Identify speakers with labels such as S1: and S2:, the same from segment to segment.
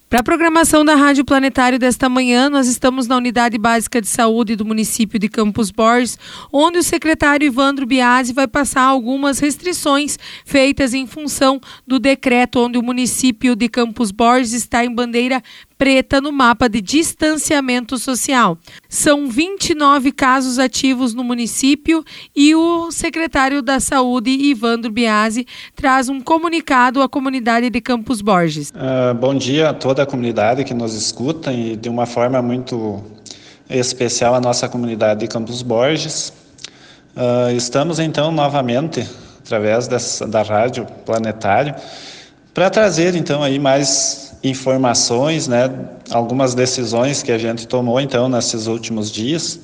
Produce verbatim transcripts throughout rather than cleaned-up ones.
S1: Para a programação da Rádio Planetário desta manhã, nós estamos na Unidade Básica de Saúde do município de Campos Borges, onde o secretário Ivandro Biasi vai passar algumas restrições feitas em função do decreto onde o município de Campos Borges está em bandeira preta no mapa de distanciamento social. São vinte e nove casos ativos no município e o secretário da Saúde, Ivandro Biasi, traz um comunicado à comunidade de Campos Borges.
S2: Uh, bom dia a toda a comunidade que nos escuta e de uma forma muito especial a nossa comunidade de Campos Borges. Uh, estamos então novamente, através dessa, da Rádio Planetário, para trazer então aí mais informações, né, algumas decisões que a gente tomou então nesses últimos dias,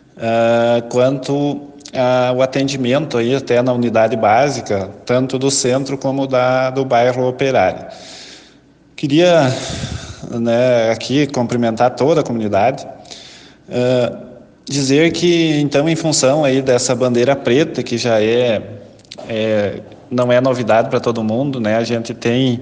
S2: uh, quanto ao atendimento aí até na unidade básica, tanto do centro como da, do bairro Operário. Queria, né, aqui cumprimentar toda a comunidade, uh, dizer que então em função aí dessa bandeira preta, que já é, é não é novidade para todo mundo, né, a gente tem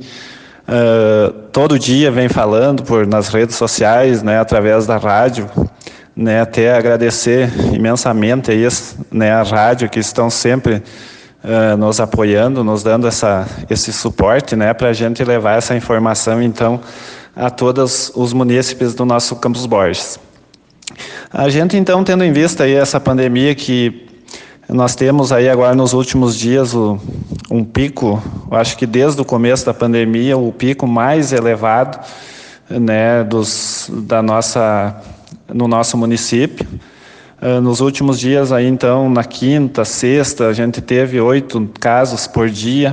S2: Uh, todo dia vem falando por nas redes sociais, né, através da rádio, né, até agradecer imensamente aí, né, a rádio que estão sempre uh, nos apoiando, nos dando essa, esse suporte, né, para a gente levar essa informação então a todos os munícipes do nosso Campos Borges. A gente então, tendo em vista aí essa pandemia que nós temos aí agora nos últimos dias o, um pico, acho que desde o começo da pandemia, o pico mais elevado, né, dos, da nossa, no nosso município. Uh, nos últimos dias aí então, na quinta, sexta, a gente teve oito casos por dia,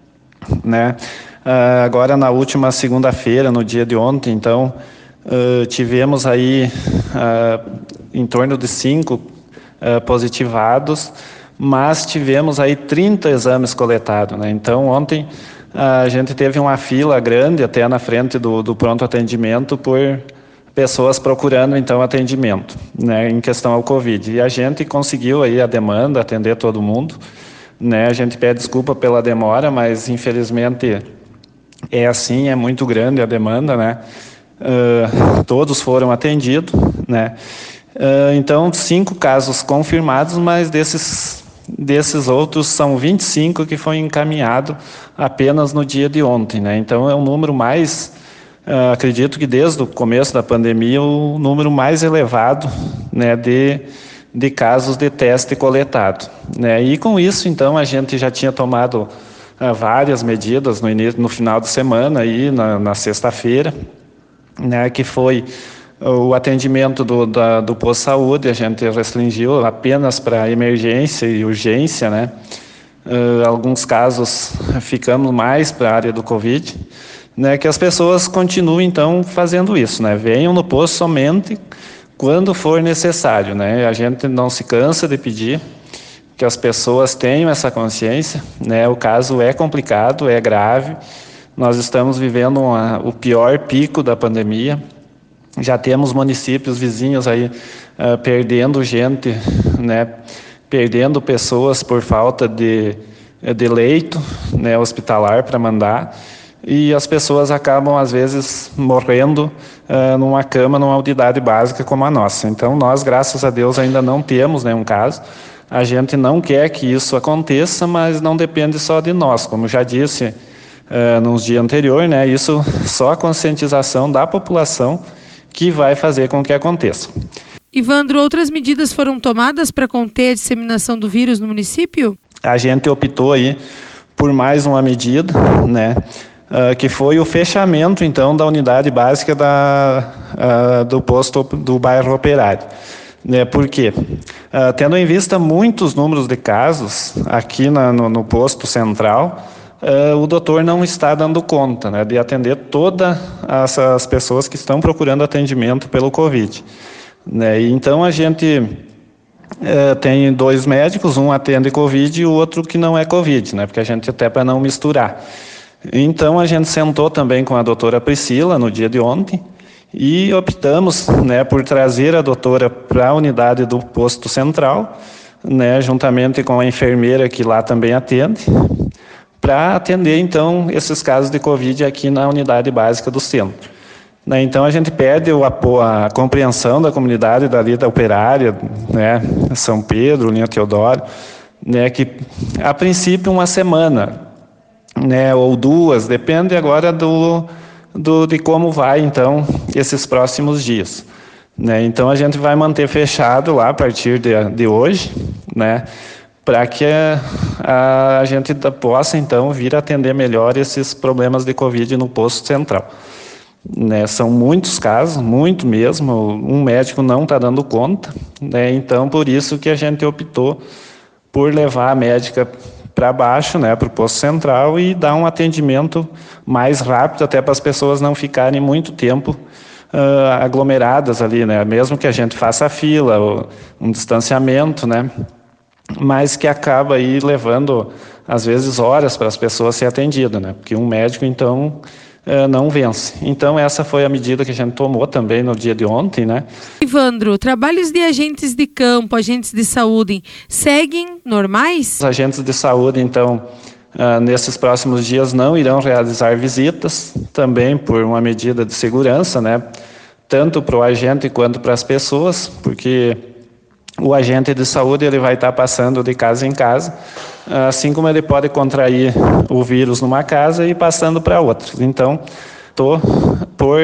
S2: né? Uh, agora na última segunda-feira, no dia de ontem, então, uh, tivemos aí uh, em torno de cinco Uh, positivados, mas tivemos aí trinta exames coletados, né? Então ontem uh, a gente teve uma fila grande até na frente do, do pronto atendimento por pessoas procurando então atendimento, né, em questão ao Covid. E a gente conseguiu aí a demanda, atender todo mundo, né? A gente pede desculpa pela demora, mas infelizmente é assim, é muito grande a demanda, né? Uh, todos foram atendidos, né? Uh, então, cinco casos confirmados, mas desses, desses outros são vinte e cinco que foi encaminhado apenas no dia de ontem, né? Então, é um número mais, uh, acredito que desde o começo da pandemia, o número mais elevado, né, de, de casos de teste coletado, né? E com isso, então, a gente já tinha tomado uh, várias medidas no, início, no final de semana, aí, na, na sexta-feira, né, que foi o atendimento do, da, do posto de saúde, a gente restringiu apenas para emergência e urgência, né? Uh, alguns casos ficamos mais para a área do Covid, né? Que as pessoas continuem, então, fazendo isso, né? Venham no posto somente quando for necessário, né? A gente não se cansa de pedir que as pessoas tenham essa consciência, né? O caso é complicado, é grave, nós estamos vivendo uma, o pior pico da pandemia. Já temos municípios vizinhos aí uh, perdendo gente, né, perdendo pessoas por falta de, de leito, né, hospitalar para mandar, e as pessoas acabam, às vezes, morrendo uh, numa cama, numa unidade básica como a nossa. Então, nós, graças a Deus, ainda não temos nenhum caso. A gente não quer que isso aconteça, mas não depende só de nós. Como já disse uh, nos dias anteriores, né, isso só a conscientização da população que vai fazer com que aconteça.
S1: Ivandro, outras medidas foram tomadas para conter a disseminação do vírus no município?
S2: A gente optou aí por mais uma medida, né, uh, que foi o fechamento, então, da unidade básica da, uh, do posto do bairro Operário. Né, por quê? Uh, tendo em vista muitos números de casos aqui na, no, no posto central, Uh, o doutor não está dando conta, né, de atender todas as pessoas que estão procurando atendimento pelo Covid. Né, e então a gente uh, tem dois médicos, um atende Covid e o outro que não é Covid, né, porque a gente até para não misturar. Então a gente sentou também com a doutora Priscila no dia de ontem e optamos, né, por trazer a doutora para a unidade do posto central, né, juntamente com a enfermeira que lá também atende, para atender, então, esses casos de Covid aqui na unidade básica do centro. Né? Então, a gente pede o apoio, a compreensão da comunidade dali da Operária, né? São Pedro, Linha Teodoro, né? Que, a princípio, uma semana, né? Ou duas, depende agora do, do, de como vai, então, esses próximos dias. Né? Então, a gente vai manter fechado lá a partir de, de hoje, né? Para que a, a gente possa, então, vir atender melhor esses problemas de Covid no posto central. Né, são muitos casos, muito mesmo, um médico não está dando conta, né, então por isso que a gente optou por levar a médica para baixo, né, para o posto central e dar um atendimento mais rápido, até para as pessoas não ficarem muito tempo uh, aglomeradas ali, né, mesmo que a gente faça a fila, um distanciamento, né, mas que acaba aí levando, às vezes, horas para as pessoas serem atendidas, né, porque um médico, então, não vence. Então, essa foi a medida que a gente tomou também no dia de ontem, né?
S1: Ivandro, trabalhos de agentes de campo, agentes de saúde, seguem normais?
S2: Os agentes de saúde, então, uh, nesses próximos dias não irão realizar visitas, também por uma medida de segurança, né? Tanto para o agente quanto para as pessoas, porque o agente de saúde ele vai estar passando de casa em casa, assim como ele pode contrair o vírus numa casa e passando para outras. Então, estou por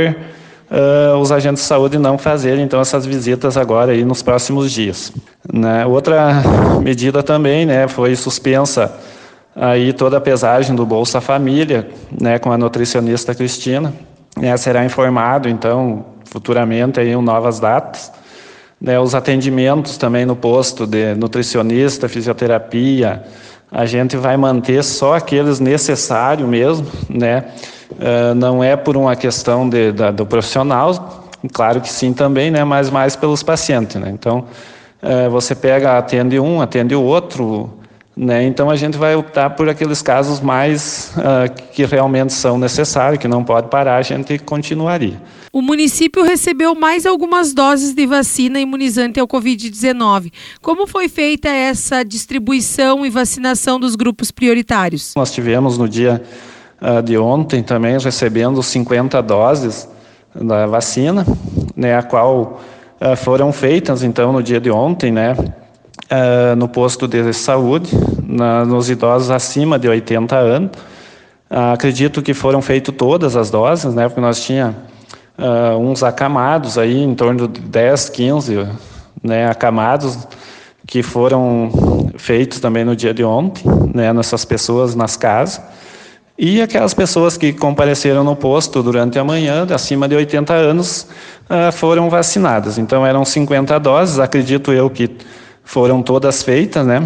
S2: uh, os agentes de saúde não fazerem então essas visitas agora aí nos próximos dias. Né? Outra medida também, né, foi suspensa aí toda a pesagem do Bolsa Família, né, com a nutricionista Cristina. Né, será informado então futuramente aí em novas datas. Né, os atendimentos também no posto de nutricionista, fisioterapia, a gente vai manter só aqueles necessários mesmo, né? Uh, não é por uma questão de, da, do profissional, claro que sim também, né? Mas mais pelos pacientes, né? Então, uh, você pega, atende um, atende o outro, né? Então a gente vai optar por aqueles casos mais uh, que realmente são necessários, que não pode parar, a gente continuaria.
S1: O município recebeu mais algumas doses de vacina imunizante ao covid dezenove. Como foi feita essa distribuição e vacinação dos grupos prioritários?
S2: Nós tivemos no dia uh, de ontem também recebendo cinquenta doses da vacina, né, a qual uh, foram feitas então no dia de ontem, né, uh, no posto de saúde, na, nos idosos acima de oitenta anos. Uh, acredito que foram feitas todas as doses, né, porque nós tínhamos Uh, uns acamados aí, em torno de dez, quinze, né, acamados que foram feitos também no dia de ontem, né, nessas pessoas nas casas, e aquelas pessoas que compareceram no posto durante a manhã, acima de oitenta anos, uh, foram vacinadas. Então eram cinquenta doses, acredito eu que foram todas feitas, né,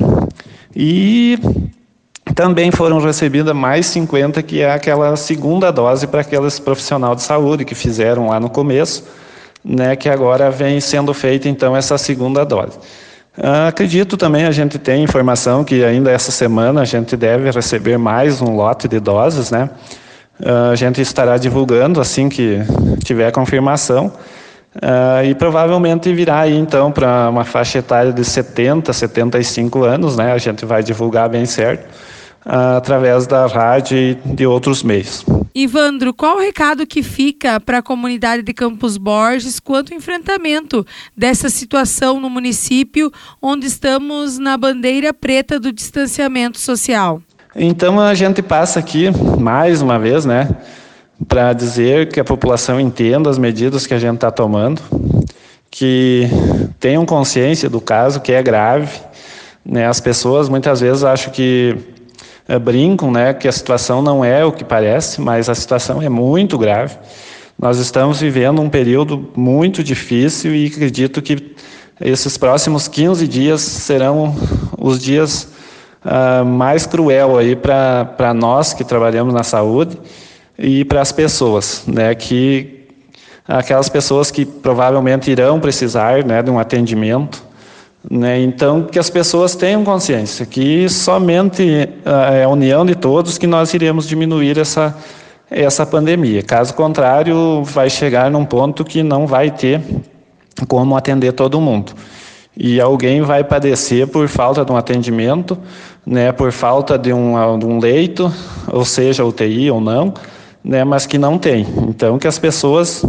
S2: e também foram recebidas mais cinquenta, que é aquela segunda dose para aqueles profissionais de saúde que fizeram lá no começo, né, que agora vem sendo feita, então, essa segunda dose. Uh, acredito também, a gente tem informação que ainda essa semana a gente deve receber mais um lote de doses, né? Uh, a gente estará divulgando assim que tiver confirmação. Uh, e provavelmente virá aí, então, para uma faixa etária de setenta, setenta e cinco anos, né? A gente vai divulgar bem certo, uh, através da rádio e de outros meios.
S1: Ivandro, qual o recado que fica para a comunidade de Campos Borges quanto ao enfrentamento dessa situação no município, onde estamos na bandeira preta do distanciamento social?
S2: Então, a gente passa aqui, mais uma vez, né, para dizer que a população entenda as medidas que a gente está tomando, que tenham consciência do caso, que é grave, né? As pessoas muitas vezes acham que é, brincam, né, que a situação não é o que parece, mas a situação é muito grave. Nós estamos vivendo um período muito difícil e acredito que esses próximos quinze dias serão os dias uh, mais cruel aí para para nós que trabalhamos na saúde e para as pessoas, né, que aquelas pessoas que provavelmente irão precisar, né, de um atendimento, né, então que as pessoas tenham consciência que somente é a união de todos que nós iremos diminuir essa essa pandemia. Caso contrário, vai chegar num ponto que não vai ter como atender todo mundo. E alguém vai padecer por falta de um atendimento, né, por falta de um, de um leito, ou seja, U T I ou não, né, mas que não tem. Então, que as pessoas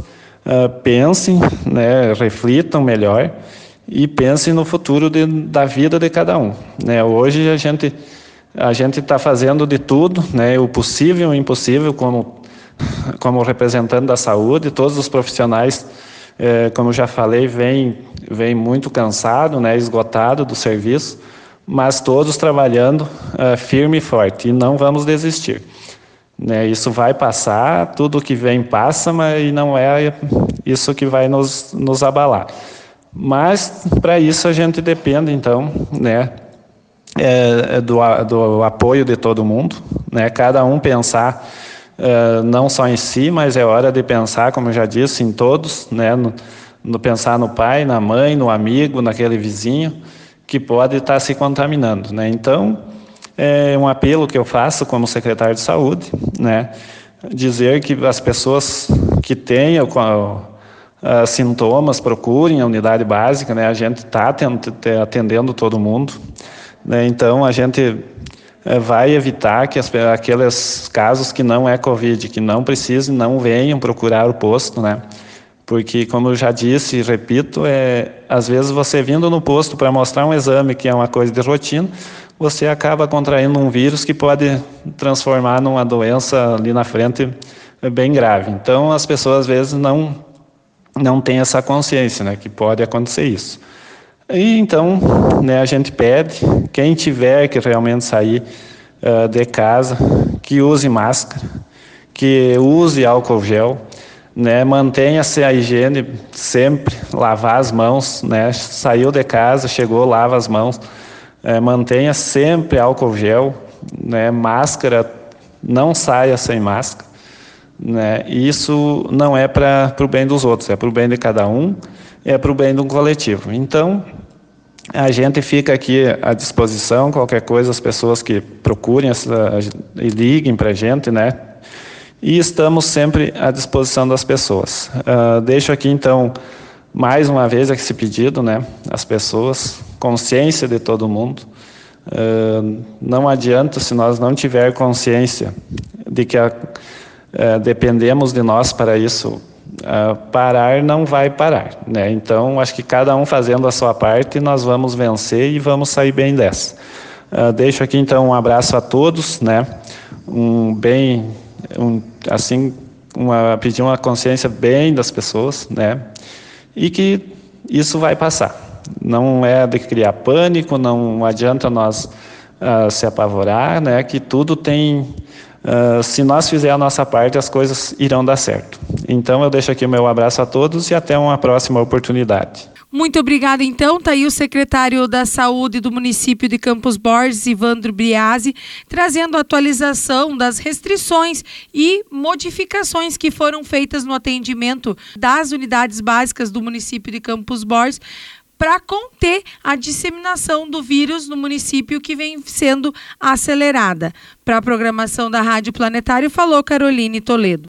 S2: uh, pensem, né, reflitam melhor e pensem no futuro de, da vida de cada um, né? Hoje a gente a gente está fazendo de tudo, né, o possível e o impossível como como representante da saúde. Todos os profissionais, eh, como já falei, vêm vêm muito cansado, né, esgotado do serviço, mas todos trabalhando uh, firme e forte, e não vamos desistir, né? Isso vai passar, tudo que vem passa, mas não é isso que vai nos, nos abalar. Mas para isso a gente depende, então, né, é, do, do apoio de todo mundo, né? Cada um pensar uh, não só em si, mas é hora de pensar, como eu já disse, em todos, né? No, no pensar no pai, na mãe, no amigo, naquele vizinho que pode estar se contaminando, né? Então, é um apelo que eu faço como secretário de saúde, né? Dizer que as pessoas que tenham uh, sintomas procurem a unidade básica, né? A gente está atendendo todo mundo, né? Então, a gente uh, vai evitar que as, aqueles casos que não é Covid, que não precisem, não venham procurar o posto, né? Porque, como eu já disse e repito, é, às vezes você vindo no posto para mostrar um exame que é uma coisa de rotina, você acaba contraindo um vírus que pode transformar numa doença ali na frente bem grave. Então, as pessoas às vezes não, não têm essa consciência, né, que pode acontecer isso. E então, né, a gente pede, quem tiver que realmente sair uh, de casa, que use máscara, que use álcool gel, né, mantenha-se a higiene sempre, lavar as mãos, né, saiu de casa, chegou, lava as mãos, é, mantenha sempre álcool gel, né, máscara, não saia sem máscara, né, isso não é para o bem dos outros, é para o bem de cada um, é para o bem do coletivo. Então, a gente fica aqui à disposição, qualquer coisa, as pessoas que procurem essa, e liguem para a gente, né, e estamos sempre à disposição das pessoas. Uh, deixo aqui, então, mais uma vez esse pedido, né, às pessoas, consciência de todo mundo. Uh, não adianta, se nós não tiver consciência de que a, uh, dependemos de nós para isso, uh, parar não vai parar, né? Então, acho que cada um fazendo a sua parte, nós vamos vencer e vamos sair bem dessa. Uh, deixo aqui, então, um abraço a todos, né, um bem... Um, assim, uma, pedir uma consciência bem das pessoas, né? E que isso vai passar. Não é de criar pânico, não adianta nós uh, se apavorar, né? Que tudo tem... Uh, se nós fizermos a nossa parte, as coisas irão dar certo. Então, eu deixo aqui o meu abraço a todos e até uma próxima oportunidade.
S1: Muito obrigada, então. Está aí o secretário da Saúde do município de Campos Borges, Ivandro Biasi, trazendo a atualização das restrições e modificações que foram feitas no atendimento das unidades básicas do município de Campos Borges para conter a disseminação do vírus no município, que vem sendo acelerada. Para a programação da Rádio Planetário, falou Caroline Toledo.